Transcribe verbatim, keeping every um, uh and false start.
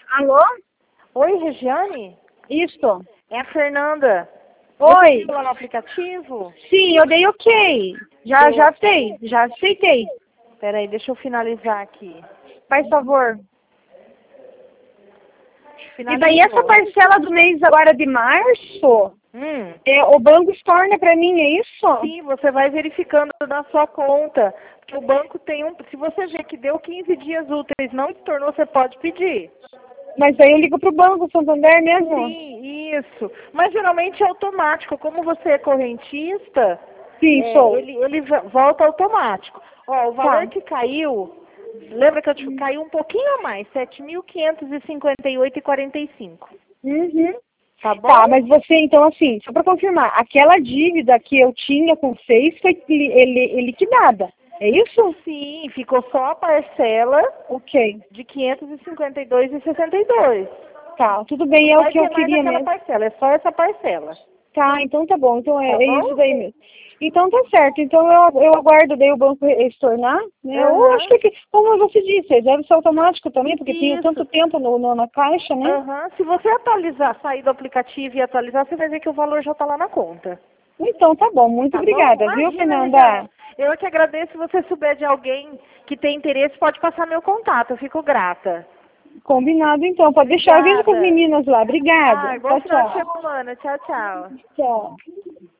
Alô? Oi, Regiane? Isso. É a Fernanda. Oi. Você viu lá no aplicativo? Sim, eu dei ok. Já, Deu já ok. sei, já aceitei. Peraí, deixa eu finalizar aqui. Faz favor. E daí Finalizou. essa parcela do mês agora de março, Hum. é, o banco estorna pra mim, é isso? Sim, você vai verificando na sua conta. Porque o banco tem um... Se você vê que deu quinze dias úteis, não se tornou, você pode pedir. Mas daí eu ligo pro Banco Santander mesmo? Sim, isso. Mas geralmente é automático. Como você é correntista, Sim, é, sou. ele, ele vo- volta automático. Ó, o valor Tá. que caiu, lembra que eu te caiu um pouquinho a mais, sete mil quinhentos e cinquenta e oito e quarenta e cinco. Uhum. Tá bom? Tá, mas você, então, assim, só pra confirmar, aquela dívida que eu tinha com vocês foi li- ele- ele liquidada, é isso? Sim, ficou só a parcela Ok. de quinhentos e cinquenta e dois e sessenta e dois. Tá, tudo bem, é Não o vai que eu ter mais queria aquela mesmo. parcela, é só essa parcela. Tá, então tá bom, então é, Tá é bom? isso daí mesmo. Então tá certo, então eu, eu aguardo daí o banco estornar, né? Eu acho Aham. que, como você disse, deve ser automático também, porque tem Isso. tanto tempo no, no- na caixa, né? Aham. Se você atualizar, sair do aplicativo e atualizar, você vai ver que o valor já está lá na conta. Então tá bom, muito Tá bom? obrigada, viu, Imagina, Fernanda? Regiane. Eu que agradeço. Se você souber de alguém que tem interesse, pode passar meu contato. Eu fico grata. Combinado então, pode deixar, eu vejo com as Obrigada. meninas lá. Obrigada. Ah, bom Tchau, final de tchau. semana. Tchau, tchau. Tchau.